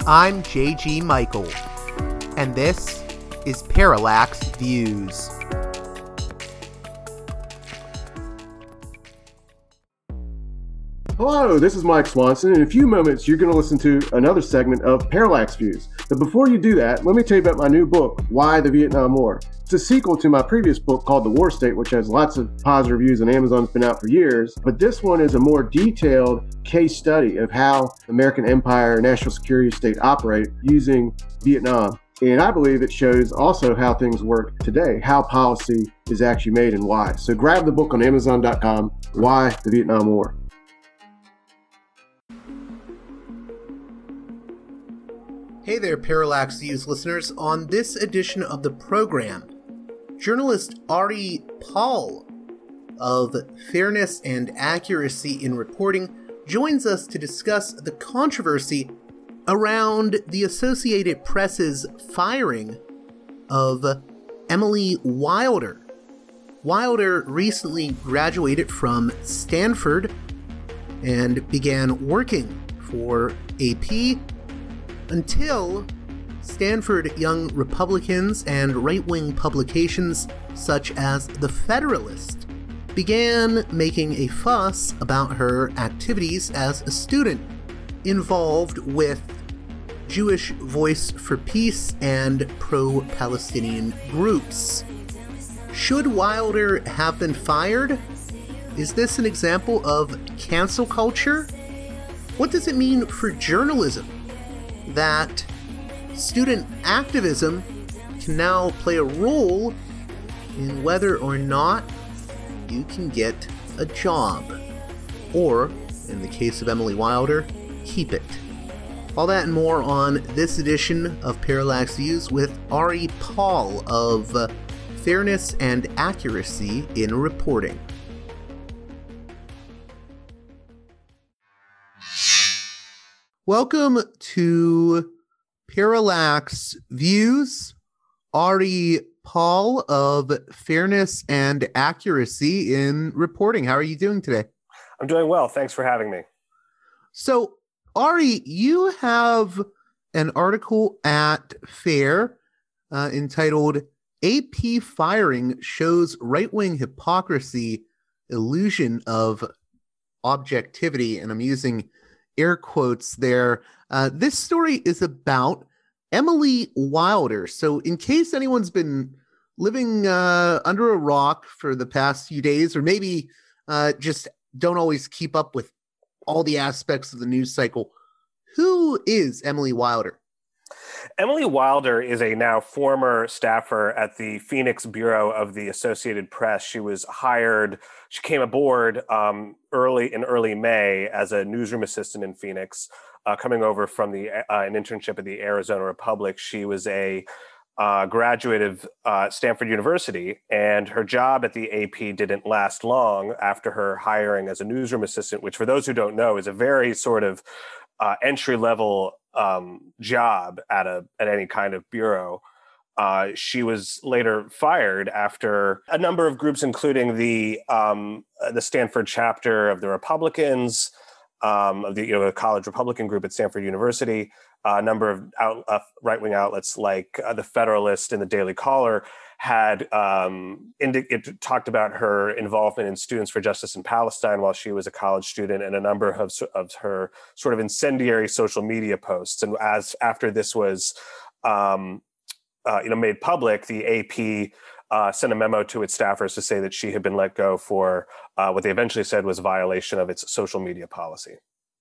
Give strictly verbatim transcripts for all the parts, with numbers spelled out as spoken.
I'm J G Michael, and this is Parallax Views. Hello, this is Mike Swanson. In a few moments, you're going to listen to another segment of Parallax Views. But before you do that, let me tell you about my new book, Why the Vietnam War. It's a sequel to my previous book called The War State, which has lots of positive reviews on Amazon. It's been out for years. But this one is a more detailed case study of how the American empire and national security state operate using Vietnam. And I believe it shows also how things work today, how policy is actually made and why. So grab the book on Amazon dot com, Why the Vietnam War. Hey there, Parallax Views listeners. On this edition of the program, journalist Ari Paul of Fairness and Accuracy in Reporting joins us to discuss the controversy around the Associated Press's firing of Emily Wilder. Wilder recently graduated from Stanford and began working for A P until Stanford Young Republicans and right-wing publications such as The Federalist began making a fuss about her activities as a student involved with Jewish Voice for Peace and pro-Palestinian groups. Should Wilder have been fired? Is this an example of cancel culture? What does it mean for journalism that student activism can now play a role in whether or not you can get a job, or, in the case of Emily Wilder, keep it? All that and more on this edition of Parallax Views with Ari Paul of uh, Fairness and Accuracy in Reporting. Welcome to Parallax Views, Ari Paul of Fairness and Accuracy in Reporting. How are you doing today? I'm doing well. Thanks for having me. So, Ari, you have an article at FAIR uh, entitled A P Firing Shows Right-Wing Hypocrisy, Illusion of Objectivity, and I'm using air quotes there. Uh, this story is about Emily Wilder. So in case anyone's been living uh, under a rock for the past few days, or maybe uh, just don't always keep up with all the aspects of the news cycle, who is Emily Wilder? Emily Wilder is a now former staffer at the Phoenix Bureau of the Associated Press. She was hired, she came aboard um, early in early May as a newsroom assistant in Phoenix, uh, coming over from the uh, an internship at the Arizona Republic. She was a uh, graduate of uh, Stanford University, and her job at the A P didn't last long after her hiring as a newsroom assistant, which, for those who don't know, is a very sort of uh, entry-level um, job at a at any kind of bureau. Uh, she was later fired after a number of groups, including the um, the Stanford chapter of the Republicans, um, of the you know the college Republican group at Stanford University, uh, a number of out, uh, right-wing outlets like uh, the Federalist and the Daily Caller had um, indi- it talked about her involvement in Students for Justice in Palestine while she was a college student, and a number of, of her sort of incendiary social media posts. And as after this was um, uh, you know made public, the A P uh, sent a memo to its staffers to say that she had been let go for uh, what they eventually said was a violation of its social media policy.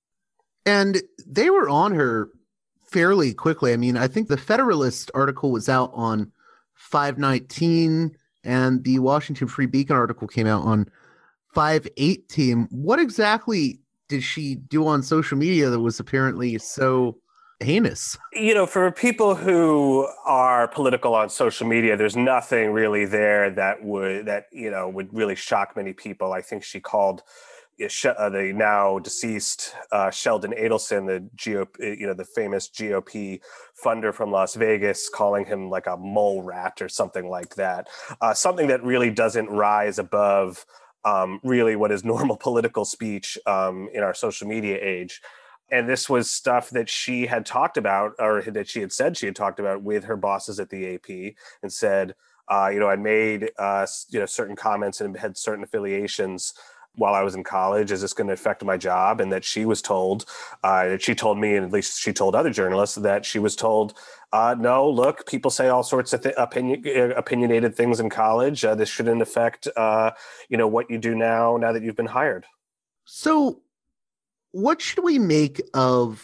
And they were on her fairly quickly. I mean, I think the Federalist article was out on five nineteen, and the Washington Free Beacon article came out on five eighteen. What exactly did she do on social media that was apparently so heinous? You know, for people who are political on social media, there's nothing really there that would that you know would really shock many people. I think she called uh, the now deceased uh, Sheldon Adelson, the G O P, you know, the famous G O P funder from Las Vegas, calling him like a mole rat or something like that. Uh, something that really doesn't rise above um, really what is normal political speech um, in our social media age. and this was stuff that she had talked about, or that she had said she had talked about with her bosses at the A P, and said, uh, you know, I made, uh, you know, certain comments and had certain affiliations while I was in college. Is this going to affect my job? And that she was told, uh, that she told me, and at least she told other journalists, that she was told, uh, no, look, people say all sorts of th- opinion, uh, opinionated things in college. Uh, this shouldn't affect, uh, you know, what you do now, now that you've been hired. So what should we make of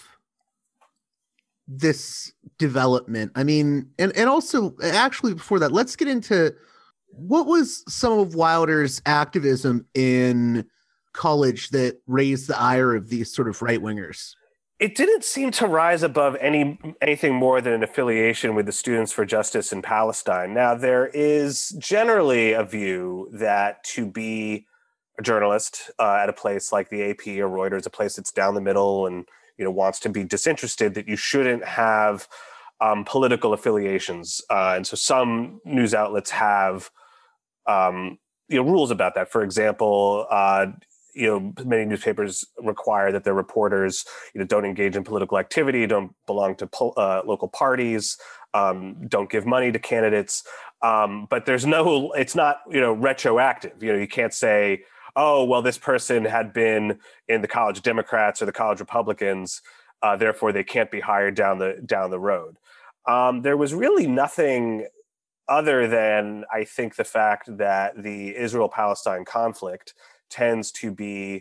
this development? I mean, and, and also, actually, before that, let's get into what was some of Wilder's activism in college that raised the ire of these sort of right-wingers? It didn't seem to rise above any anything more than an affiliation with the Students for Justice in Palestine. Now, there is generally a view that to be a journalist uh, at a place like the A P or Reuters, a place that's down the middle and, you know, wants to be disinterested, that you shouldn't have um, political affiliations. Uh, and so some news outlets have um, you know, rules about that. For example, uh, you know, many newspapers require that their reporters, you know, don't engage in political activity, don't belong to po- uh, local parties, um, don't give money to candidates. Um, but there's no, it's not, you know, retroactive. You know, you can't say, oh, well, this person had been in the college Democrats or the college Republicans, uh, therefore they can't be hired down the down the road. Um, there was really nothing other than, I think, the fact that the Israel-Palestine conflict tends to be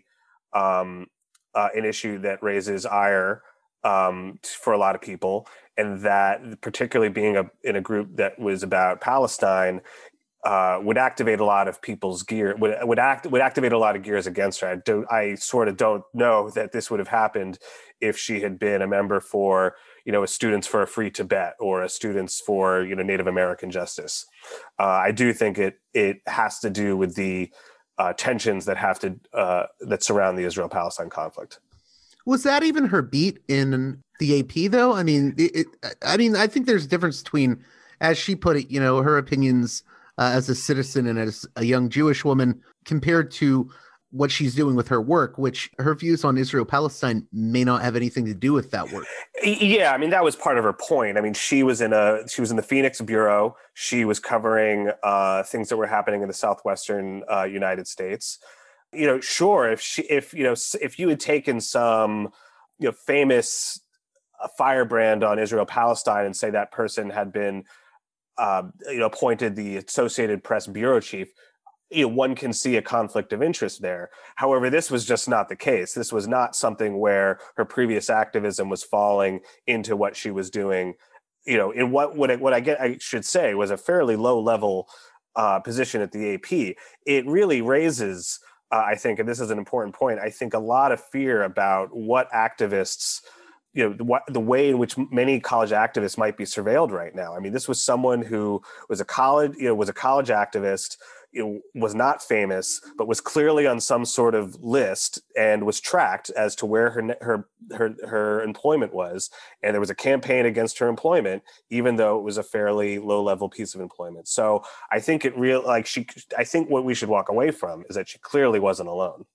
um, uh, an issue that raises ire um, for a lot of people, and that particularly being a, in a group that was about Palestine uh, would activate a lot of people's gear, would would act would activate a lot of gears against her. I, do, I sort of don't know that this would have happened if she had been a member for, you know, a Students for a Free Tibet or a Students for, you know, Native American Justice. Uh, I do think it it has to do with the uh, tensions that have to uh, that surround the Israel-Palestine conflict. Was that even her beat in the A P though? I mean, it, it, I mean, I think there's a difference between, as she put it, you know, her opinions uh, as a citizen and as a young Jewish woman compared to what she's doing with her work, which her views on Israel-Palestine may not have anything to do with that work. Yeah, I mean, that was part of her point. I mean, she was in a she was in the Phoenix bureau. She was covering uh, things that were happening in the southwestern uh, United States. You know, sure, if she if you know if you had taken some, you know, famous uh, firebrand on Israel-Palestine and say that person had been uh, you know appointed the Associated Press bureau chief, you know, one can see a conflict of interest there. However, this was just not the case. This was not something where her previous activism was falling into what she was doing. You know, in what what I, what I get, I should say, was a fairly low level uh, position at the A P. It really raises, uh, I think, and this is an important point, I think a lot of fear about what activists, you know, what, the way in which many college activists might be surveilled right now. I mean, this was someone who was a college, you know, was a college activist, you know, was not famous, but was clearly on some sort of list and was tracked as to where her her her her employment was, and there was a campaign against her employment, even though it was a fairly low level piece of employment. So I think it real like she. I think what we should walk away from is that she clearly wasn't alone.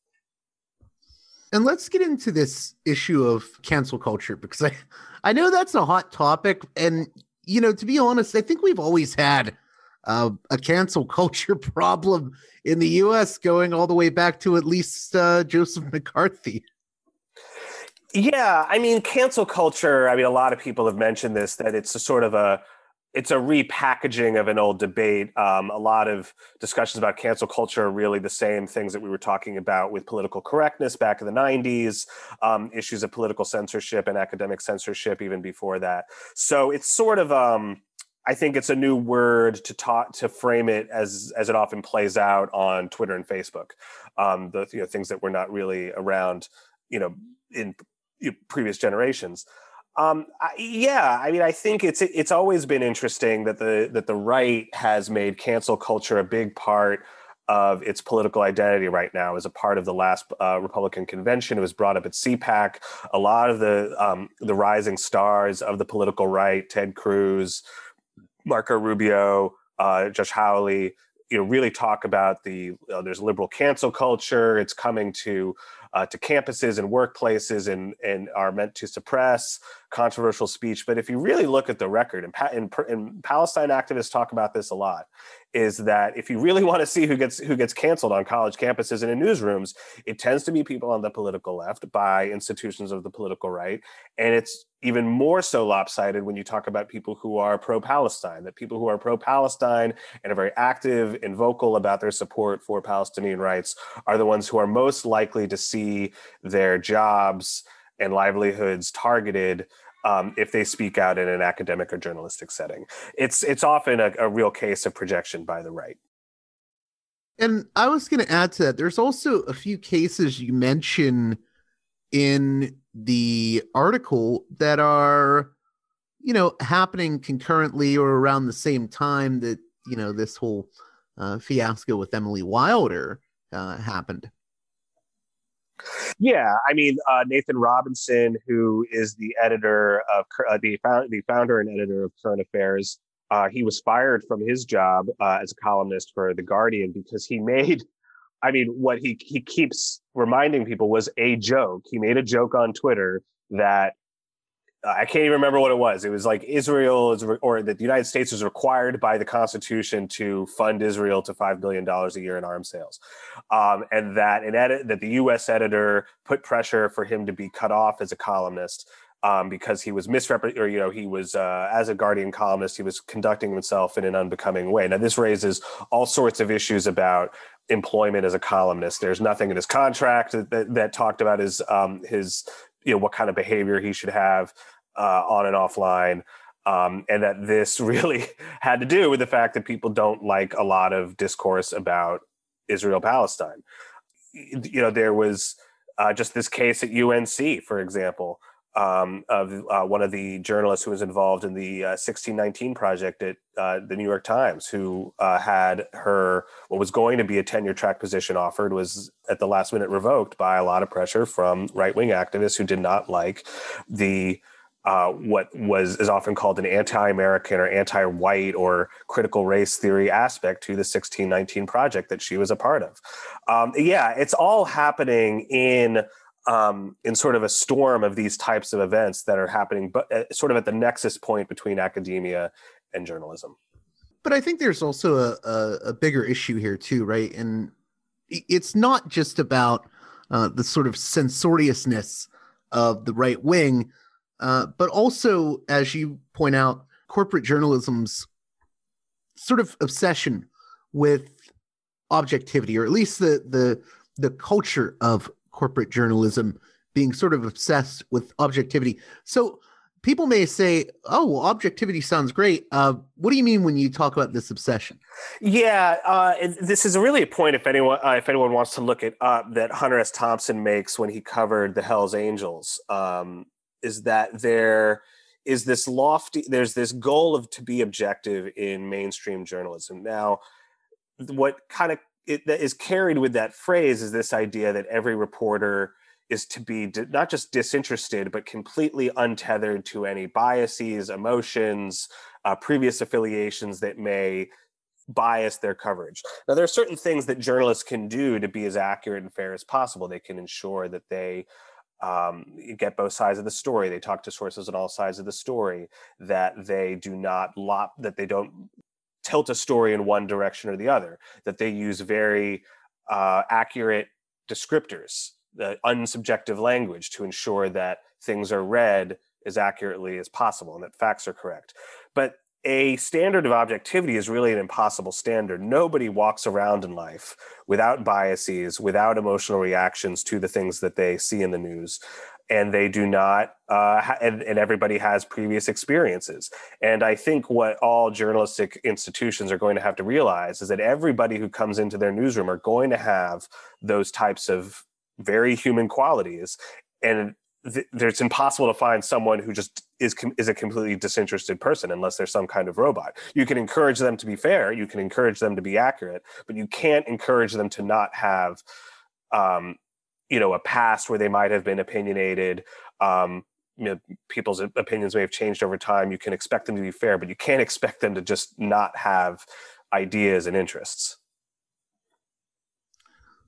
And let's get into this issue of cancel culture, because I, I know that's a hot topic. And, you know, to be honest, I think we've always had uh, a cancel culture problem in the U S going all the way back to at least uh, Joseph McCarthy. Yeah, I mean, cancel culture, I mean, a lot of people have mentioned this, that it's a sort of a, it's a repackaging of an old debate. Um, a lot of discussions about cancel culture are really the same things that we were talking about with political correctness back in the nineties, um, issues of political censorship and academic censorship even before that. So it's sort of, um, I think it's a new word to talk, to frame it as as it often plays out on Twitter and Facebook. Um, the you know, things that were not really around, you know, in you know, previous generations. Um, I, yeah, I mean, I think it's it's always been interesting that the that the right has made cancel culture a big part of its political identity right now. As a part of the last uh, Republican convention, it was brought up at C PAC. A lot of the um, the rising stars of the political right, Ted Cruz, Marco Rubio, uh, Josh Hawley, you know, really talk about the, uh, there's liberal cancel culture. It's coming to uh, to campuses and workplaces and, and are meant to suppress controversial speech. But if you really look at the record, and, and, and Palestine activists talk about this a lot, is that if you really want to see who gets who gets canceled on college campuses and in newsrooms, it tends to be people on the political left by institutions of the political right. And it's even more so lopsided when you talk about people who are pro-Palestine, that people who are pro-Palestine and are very active and vocal about their support for Palestinian rights are the ones who are most likely to see their jobs and livelihoods targeted um, if they speak out in an academic or journalistic setting. It's it's often a, a real case of projection by the right. And I was going to add to that, there's also a few cases you mention in the article that are, you know, happening concurrently or around the same time that, you know, this whole uh, fiasco with Emily Wilder uh, happened. Yeah, I mean, uh, Nathan Robinson, who is the editor of uh, the, the founder and editor of Current Affairs, uh, he was fired from his job uh, as a columnist for The Guardian because he made, I mean, what he he keeps reminding people was a joke. He made a joke on Twitter that uh, I can't even remember what it was. It was like Israel is, re- or that the United States is required by the Constitution to fund Israel to five billion dollars a year in arms sales. Um, and that an edit, that the U S editor put pressure for him to be cut off as a columnist um, because he was misrepresented, or, you know, he was, uh, as a Guardian columnist, he was conducting himself in an unbecoming way. Now, this raises all sorts of issues about employment as a columnist. There's nothing in his contract that, that, that talked about his, um, his, you know, what kind of behavior he should have uh, on and offline. Um, and that this really had to do with the fact that people don't like a lot of discourse about Israel-Palestine. You know, there was uh, just this case at U N C, for example, um, of uh, one of the journalists who was involved in the uh, sixteen nineteen project at uh, the New York Times, who uh, had her, what was going to be a tenure track position offered, was at the last minute revoked by a lot of pressure from right-wing activists who did not like the Uh, what was is often called an anti-American or anti-white or critical race theory aspect to the sixteen nineteen project that she was a part of. Um, yeah, it's all happening in um, in sort of a storm of these types of events that are happening, but uh, sort of at the nexus point between academia and journalism. But I think there's also a, a, a bigger issue here too, right? And it's not just about uh, the sort of censoriousness of the right wing, Uh, but also, as you point out, corporate journalism's sort of obsession with objectivity, or at least the the the culture of corporate journalism being sort of obsessed with objectivity. So people may say, "Oh, well, objectivity sounds great. Uh, what do you mean when you talk about this obsession?" Yeah, uh, this is really a point. If anyone, uh, if anyone wants to look it up, that Hunter S. Thompson makes when he covered the Hells Angels. Um, is that there is this lofty, there's this goal of to be objective in mainstream journalism. Now, what kind of it, that is carried with that phrase is this idea that every reporter is to be di- not just disinterested, but completely untethered to any biases, emotions, uh, previous affiliations that may bias their coverage. Now, there are certain things that journalists can do to be as accurate and fair as possible. They can ensure that they Um, you get both sides of the story. They talk to sources on all sides of the story, that they do not lop, that they don't tilt a story in one direction or the other, that they use very uh, accurate descriptors, the unsubjective language to ensure that things are read as accurately as possible and that facts are correct. But a standard of objectivity is really an impossible standard. Nobody walks around in life without biases, without emotional reactions to the things that they see in the news. And they do not, uh, ha- and, and everybody has previous experiences. And I think what all journalistic institutions are going to have to realize is that everybody who comes into their newsroom are going to have those types of very human qualities. And th- it's impossible to find someone who just is com- is a completely disinterested person unless they're some kind of robot. You can encourage them to be fair, you can encourage them to be accurate, but you can't encourage them to not have, um, you know, a past where they might have been opinionated. Um, you know, people's opinions may have changed over time. You can expect them to be fair, but you can't expect them to just not have ideas and interests.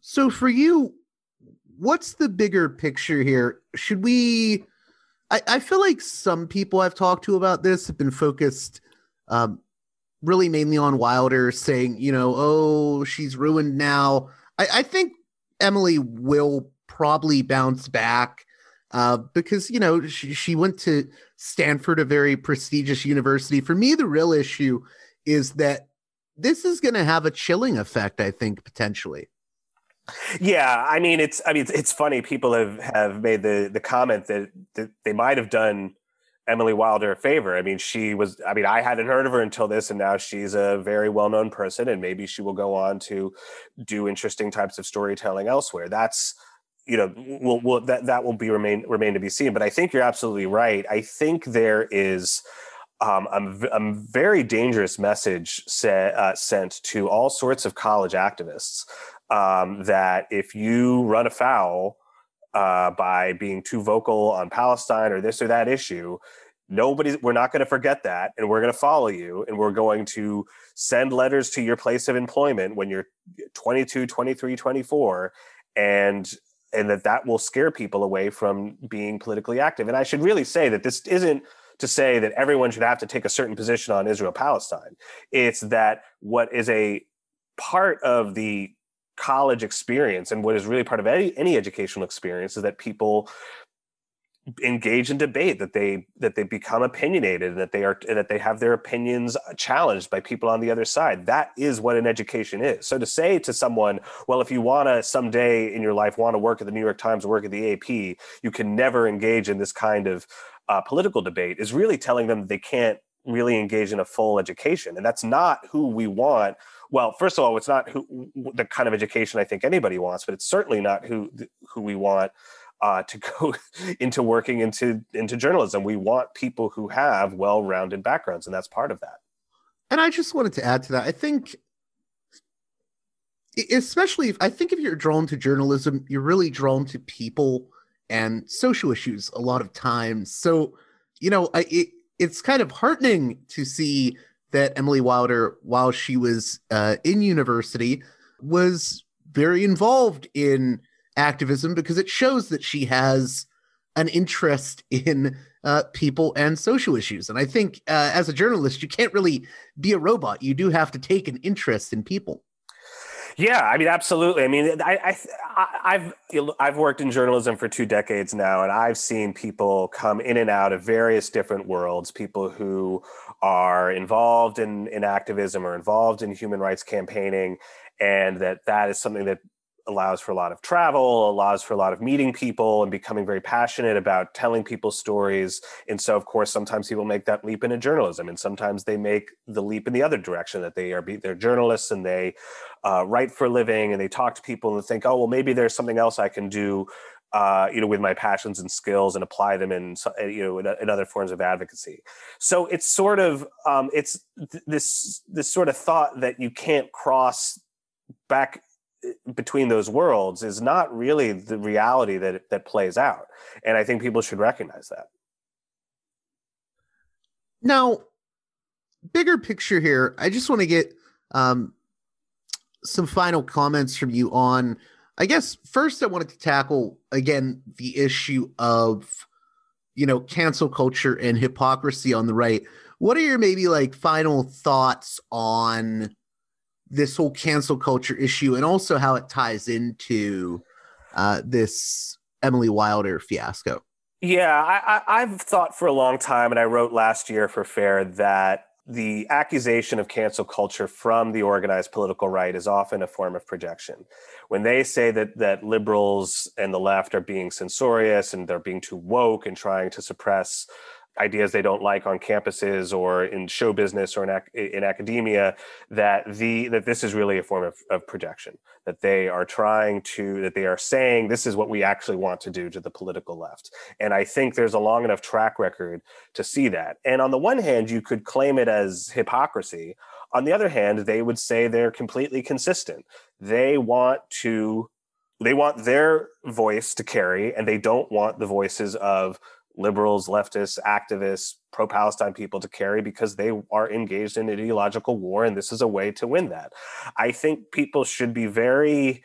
So for you, what's the bigger picture here? Should we? I, I feel like some people I've talked to about this have been focused um, really mainly on Wilder, saying, you know, oh, she's ruined now. I, I think Emily will probably bounce back uh, because, you know, she, she went to Stanford, a very prestigious university. For me, the real issue is that this is going to have a chilling effect, I think, potentially. Yeah, I mean, it's I mean, it's, it's funny. People have, have made the the comment that, that they might have done Emily Wilder a favor. I mean, she was, I mean, I hadn't heard of her until this, and now she's a very well-known person, and maybe she will go on to do interesting types of storytelling elsewhere. That's, you know, will will that that will be remain remain to be seen. But I think you're absolutely right. I think there is um, a, a very dangerous message set, uh, sent to all sorts of college activists um, that if you run afoul Uh, by being too vocal on Palestine or this or that issue, nobody's, we're not going to forget that. And we're going to follow you. And we're going to send letters to your place of employment when you're twenty-two, twenty-three, twenty-four. And, and that that will scare people away from being politically active. And I should really say that this isn't to say that everyone should have to take a certain position on Israel-Palestine. It's that what is a part of the college experience and what is really part of any, any educational experience is that people engage in debate, that they that they become opinionated, and that they are that they have their opinions challenged by people on the other side. That is what an education is. So to say to someone, well, if you want to someday in your life want to work at the New York Times or work at the A P, you can never engage in this kind of uh, political debate, is really telling them they can't really engage in a full education. And that's not who we want. Well, first of all, it's not who, the kind of education I think anybody wants, but it's certainly not who who we want uh, to go into working into into journalism. We want people who have well-rounded backgrounds, and that's part of that. And I just wanted to add to that. I think, especially if I think if you're drawn to journalism, you're really drawn to people and social issues a lot of times. So, you know, I, it, it's kind of heartening to see that Emily Wilder, while she was uh, in university, was very involved in activism, because it shows that she has an interest in uh, people and social issues. And I think uh, as a journalist, you can't really be a robot. You do have to take an interest in people. Yeah, I mean, absolutely. I mean, I, I, I've I've worked in journalism for two decades now, and I've seen people come in and out of various different worlds. People who are involved in, in activism or involved in human rights campaigning, and that that is something that allows for a lot of travel, allows for a lot of meeting people and becoming very passionate about telling people stories. And so, of course, sometimes people make that leap into journalism, and sometimes they make the leap in the other direction, that they are they're journalists and they uh, write for a living, and they talk to people and think, oh, well, maybe there's something else I can do, uh, you know, with my passions and skills, and apply them in, you know, in, in other forms of advocacy. So it's sort of um, it's th- this this sort of thought that you can't cross back between those worlds is not really the reality that that plays out. And I think people should recognize that. Now, bigger picture here, I just want to get um, some final comments from you on, I guess, first I wanted to tackle, again, the issue of, you know, cancel culture and hypocrisy on the right. What are your maybe like final thoughts on this whole cancel culture issue, and also how it ties into uh, this Emily Wilder fiasco? Yeah, I, I, I've thought for a long time, and I wrote last year for FAIR, that the accusation of cancel culture from the organized political right is often a form of projection. When they say that that liberals and the left are being censorious and they're being too woke and trying to suppress ideas they don't like on campuses or in show business or in, ac- in academia, that the that this is really a form of, of projection, that they are trying to, that they are saying this is what we actually want to do to the political left. And I think there's a long enough track record to see that. And on the one hand, you could claim it as hypocrisy. On the other hand, they would say they're completely consistent. They want to, they want their voice to carry, and they don't want the voices of liberals, leftists, activists, pro-Palestine people to carry, because they are engaged in ideological war, and this is a way to win that. I think people should be very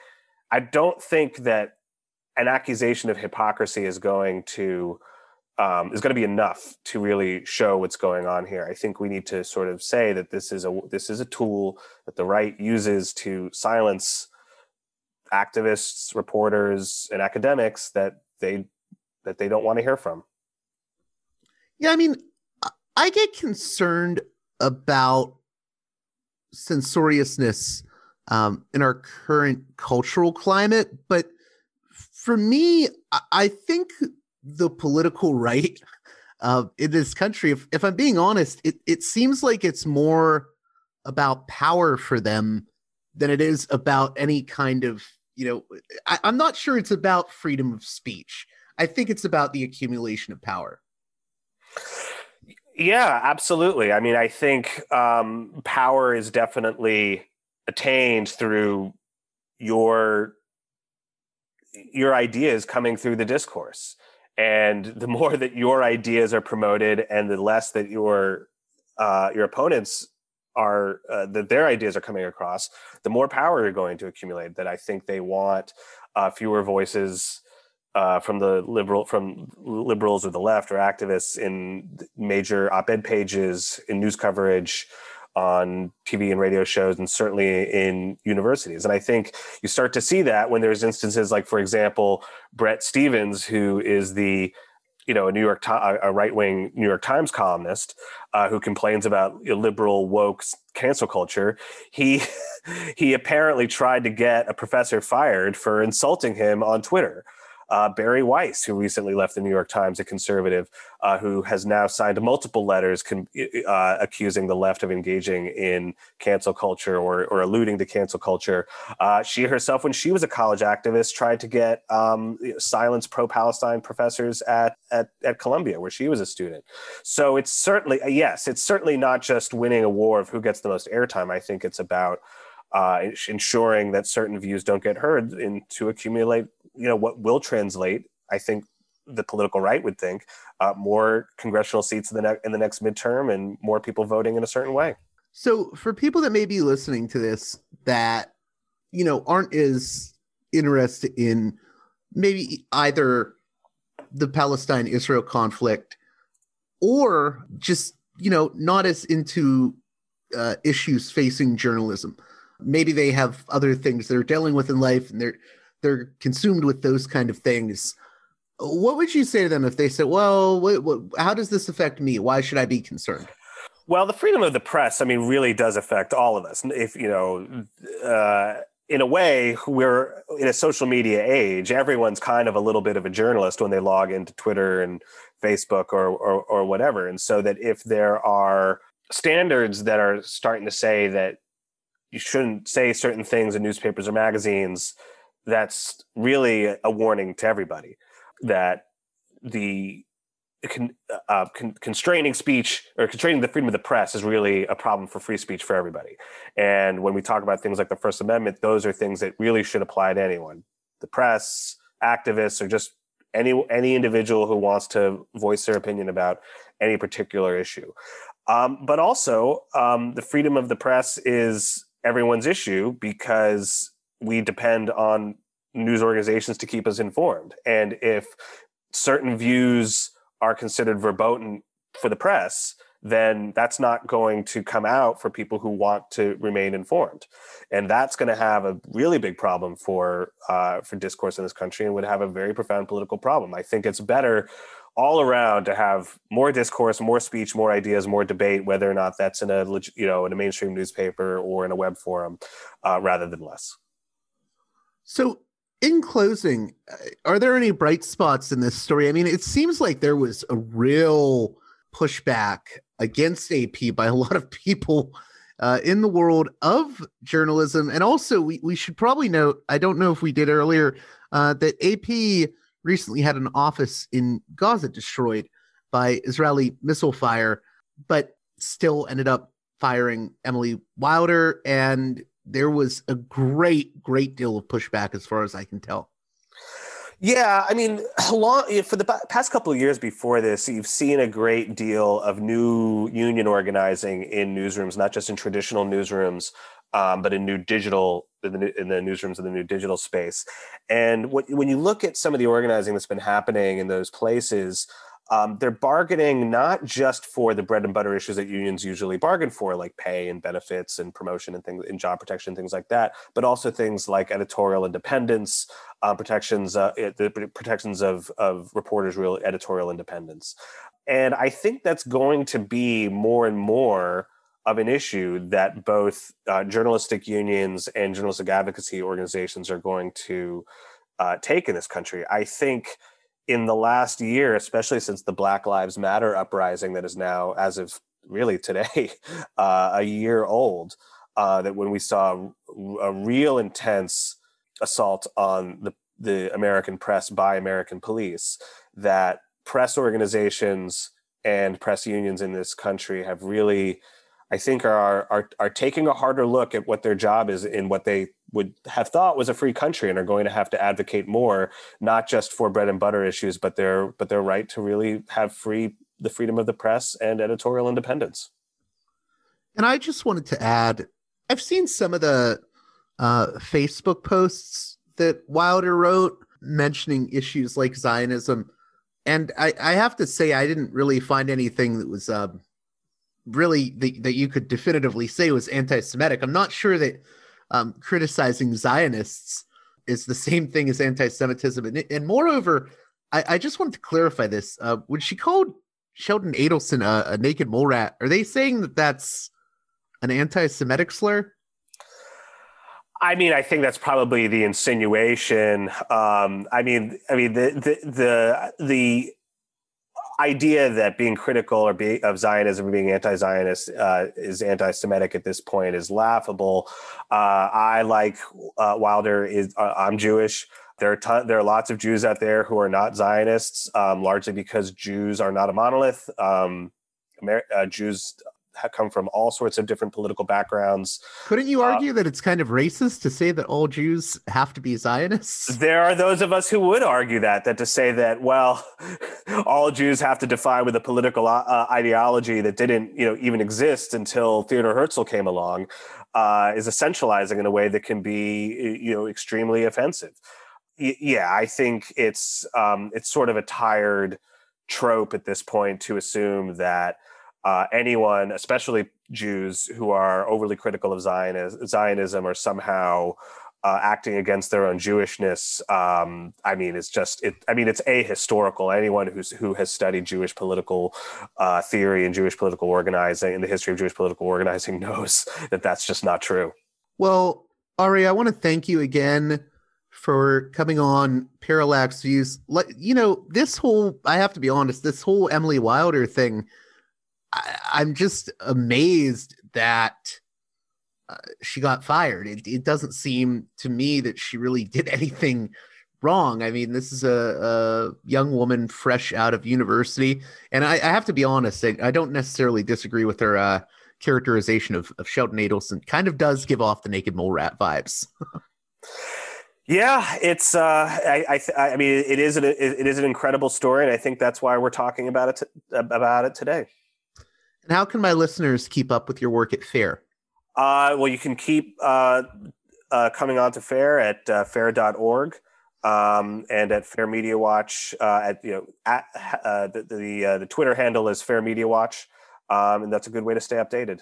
I don't think that an accusation of hypocrisy is going to um, is going to be enough to really show what's going on here. I think we need to sort of say that this is a this is a tool that the right uses to silence activists, reporters, and academics that they that they don't want to hear from. Yeah, I mean, I get concerned about censoriousness um, in our current cultural climate, but for me, I think the political right uh, in this country, if, if I'm being honest, it, it seems like it's more about power for them than it is about any kind of, you know, I, I'm not sure it's about freedom of speech. I think it's about the accumulation of power. Yeah, absolutely. I mean, I think um, power is definitely attained through your your ideas coming through the discourse. And the more that your ideas are promoted and the less that your uh, your opponents are, uh, that their ideas are coming across, the more power you're going to accumulate. That I think they want uh, fewer voices uh, from the liberal, from liberals or the left or activists in major op-ed pages, in news coverage, on T V and radio shows, and certainly in universities. And I think you start to see that when there's instances like, for example, Bret Stephens, who is the, you know, a New York, a right-wing New York Times columnist uh, who complains about liberal woke cancel culture. He he apparently tried to get a professor fired for insulting him on Twitter. Uh, Barry Weiss, who recently left the New York Times, a conservative, uh, who has now signed multiple letters con- uh, accusing the left of engaging in cancel culture or, or alluding to cancel culture. Uh, she herself, when she was a college activist, tried to get um, silence pro-Palestine professors at, at, at Columbia, where she was a student. So it's certainly, yes, it's certainly not just winning a war of who gets the most airtime. I think it's about uh, ensuring that certain views don't get heard and to accumulate, you know, what will translate, I think the political right would think, uh, more congressional seats in the, ne- in the next midterm and more people voting in a certain way. So for people that may be listening to this that, you know, aren't as interested in maybe either the Palestine-Israel conflict or just, you know, not as into uh, issues facing journalism, maybe they have other things they're dealing with in life and they're they're consumed with those kind of things. What would you say to them if they said, well, what, what, how does this affect me? Why should I be concerned? Well, the freedom of the press, I mean, really does affect all of us. If, you know, uh, in a way, we're in a social media age. Everyone's kind of a little bit of a journalist when they log into Twitter and Facebook or, or, or whatever. And so that if there are standards that are starting to say that you shouldn't say certain things in newspapers or magazines, that's really a warning to everybody that the con, uh, con, constraining speech or constraining the freedom of the press is really a problem for free speech for everybody. And when we talk about things like the First Amendment, those are things that really should apply to anyone. The press, activists, or just any any individual who wants to voice their opinion about any particular issue. Um, but also, um, the freedom of the press is everyone's issue because we depend on news organizations to keep us informed. And if certain views are considered verboten for the press, then that's not going to come out for people who want to remain informed. And that's going to have a really big problem for uh, for discourse in this country and would have a very profound political problem. I think it's better all around to have more discourse, more speech, more ideas, more debate, whether or not that's in a, you know, in a mainstream newspaper or in a web forum, uh, rather than less. So in closing, are there any bright spots in this story? I mean, it seems like there was a real pushback against A P by a lot of people uh, in the world of journalism. And also, we, we should probably note, I don't know if we did earlier, uh, that A P recently had an office in Gaza destroyed by Israeli missile fire, but still ended up firing Emily Wilder. And there was a great, great deal of pushback as far as I can tell. Yeah, I mean, long, for the past couple of years before this, you've seen a great deal of new union organizing in newsrooms, not just in traditional newsrooms, um, but in new digital, in the, in the newsrooms of the new digital space. And what, when you look at some of the organizing that's been happening in those places, Um, they're bargaining not just for the bread and butter issues that unions usually bargain for, like pay and benefits and promotion and things, and job protection, things like that, but also things like editorial independence, uh, protections, uh, the protections of, of reporters' real editorial independence. And I think that's going to be more and more of an issue that both uh, journalistic unions and journalistic advocacy organizations are going to uh, take in this country. I think in the last year, especially since the Black Lives Matter uprising that is now, as of really today, uh, a year old, uh, that when we saw a real intense assault on the, the American press by American police, that press organizations and press unions in this country have really, I think, are, are, are taking a harder look at what their job is in what they would have thought was a free country, and are going to have to advocate more, not just for bread and butter issues, but their but their right to really have free the freedom of the press and editorial independence. And I just wanted to add, I've seen some of the uh, Facebook posts that Wilder wrote mentioning issues like Zionism, and I, I have to say I didn't really find anything that was uh, really that, that you could definitively say was anti-Semitic. I'm not sure that Um, criticizing Zionists is the same thing as anti-Semitism. And, and moreover, I, I just wanted to clarify this. Uh, when she called Sheldon Adelson a, a naked mole rat, are they saying that that's an anti-Semitic slur? I mean, I think that's probably the insinuation. Um, I mean, I mean the the the, the idea that being critical or be, of Zionism or being anti-Zionist uh, is anti-Semitic at this point is laughable. Uh, I, like uh, Wilder, is uh, I'm Jewish. There are ton, there are lots of Jews out there who are not Zionists, um, largely because Jews are not a monolith. Um, Amer- uh, Jews have come from all sorts of different political backgrounds. Couldn't you argue uh, that it's kind of racist to say that all Jews have to be Zionists? There are those of us who would argue that, that to say that, well, all Jews have to define with a political uh, ideology that didn't, you know, even exist until Theodor Herzl came along, uh, is essentializing in a way that can be, you know, extremely offensive. Y- yeah, I think it's um, it's sort of a tired trope at this point to assume that Uh, anyone, especially Jews, who are overly critical of Zionism, Zionism are somehow uh, acting against their own Jewishness. Um, I mean, it's just, it, I mean, it's ahistorical. Anyone who's, who has studied Jewish political uh, theory and Jewish political organizing and the history of Jewish political organizing knows that that's just not true. Well, Ari, I want to thank you again for coming on Parallax Views. Like, you know, this whole, I have to be honest, this whole Emily Wilder thing, I, I'm just amazed that uh, she got fired. It, it doesn't seem to me that she really did anything wrong. I mean, this is a, a young woman fresh out of university. And I, I have to be honest, I, I don't necessarily disagree with her uh, characterization of, of Sheldon Adelson. Kind of does give off the naked mole rat vibes. Yeah, it's. Uh, I, I. I mean, it is. An, it is an incredible story, and I think that's why we're talking about it. T- about it today. And how can my listeners keep up with your work at FAIR? Uh, well, you can keep uh, uh, coming on to FAIR at uh, fair dot org um, and at Fair Media Watch. Uh, at you know, at, uh, the the, uh, the Twitter handle is Fair Media Watch, um, and that's a good way to stay updated.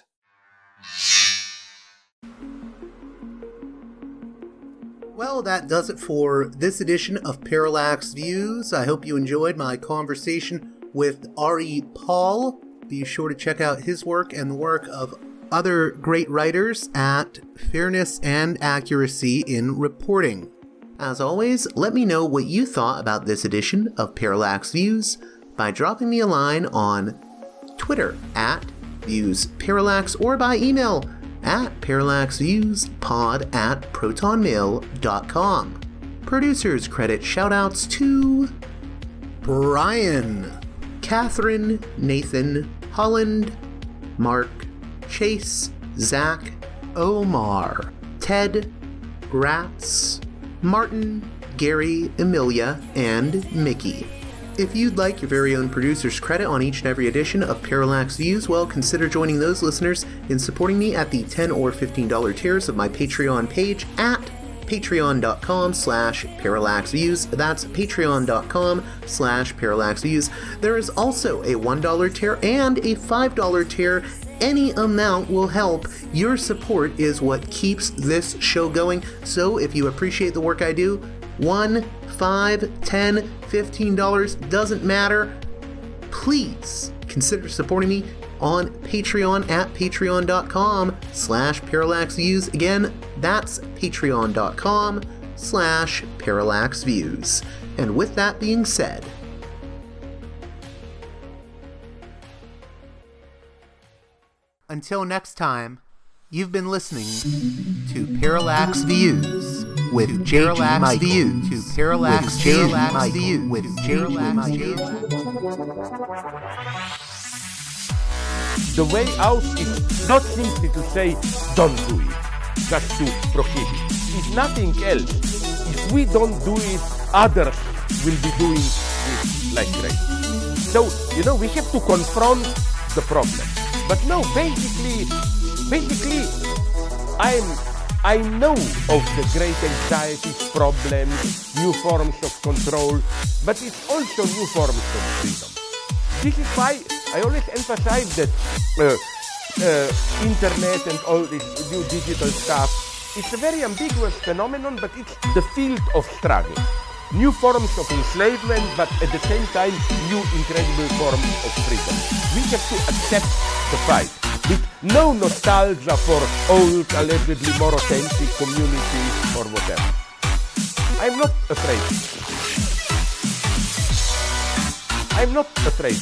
Well, that does it for this edition of Parallax Views. I hope you enjoyed my conversation with Ari Paul. Be sure to check out his work and the work of other great writers at Fairness and Accuracy in Reporting. As always, let me know what you thought about this edition of Parallax Views by dropping me a line on Twitter at ViewsParallax or by email at parallaxviewspod at protonmail dot com. Producers credit shoutouts to Brian, Catherine, Nathan, Holland, Mark, Chase, Zach, Omar, Ted, Rats, Martin, Gary, Emilia, and Mickey. If you'd like your very own producer's credit on each and every edition of Parallax Views, well, consider joining those listeners in supporting me at the ten or fifteen dollars tiers of my Patreon page at patreon.com slash parallaxviews. That's patreon.com slash parallaxviews. There is also a one dollar tier and a five dollar tier. Any amount will help. Your support is what keeps this show going. So if you appreciate the work I do, one, five, ten, fifteen dollars, doesn't matter. Please consider supporting me on Patreon at patreon.com slash parallaxviews. Again, that's patreon.com slash parallaxviews. And with that being said, until next time, you've been listening to Parallax Views with J G Parallax Views to Parallax Parallax Views with Parallax Views. The way out is not simply to say, don't do it, just to prohibit. If nothing else, if we don't do it, others will be doing it like crazy. So, you know, we have to confront the problem. But no, basically, basically, I'm, I know of the great anxieties, problems, new forms of control, but it's also new forms of freedom. This is why I always emphasize that uh, uh, internet and all this new digital stuff, it's a very ambiguous phenomenon, but it's the field of struggle. New forms of enslavement, but at the same time, new incredible forms of freedom. We have to accept the fight with no nostalgia for old, allegedly more authentic communities or whatever. I'm not afraid. I'm not afraid.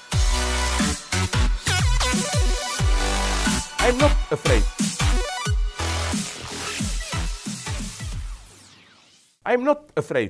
I'm not afraid. I'm not afraid.